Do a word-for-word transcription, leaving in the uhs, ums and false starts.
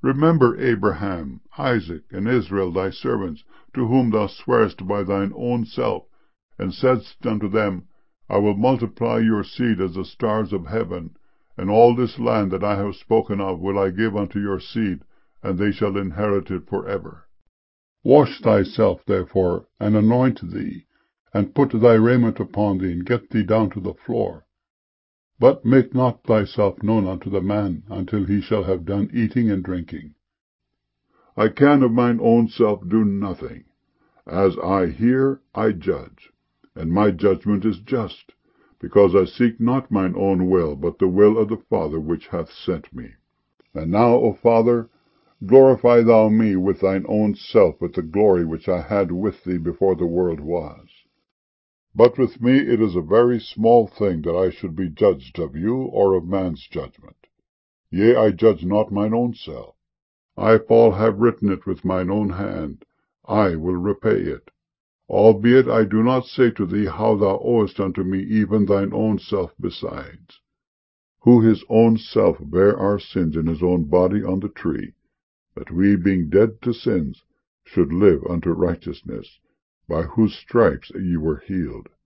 Remember Abraham, Isaac, and Israel thy servants, to whom thou swarest by thine own self, and saidst unto them, I will multiply your seed as the stars of heaven, and all this land that I have spoken of will I give unto your seed, and they shall inherit it for ever. Wash thyself, therefore, and anoint thee, and put thy raiment upon thee, and get thee down to the floor. But make not thyself known unto the man, until he shall have done eating and drinking. I can of mine own self do nothing. As I hear, I judge, and my judgment is just, because I seek not mine own will, but the will of the Father which hath sent me. And now, O Father, glorify thou me with thine own self, with the glory which I had with thee before the world was. But with me it is a very small thing that I should be judged of you, or of man's judgment. Yea, I judge not mine own self. I, Paul, have written it with mine own hand. I will repay it. Albeit I do not say to thee how thou owest unto me even thine own self besides. Who his own self bare our sins in his own body on the tree, that we, being dead to sins, should live unto righteousness, by whose stripes ye were healed.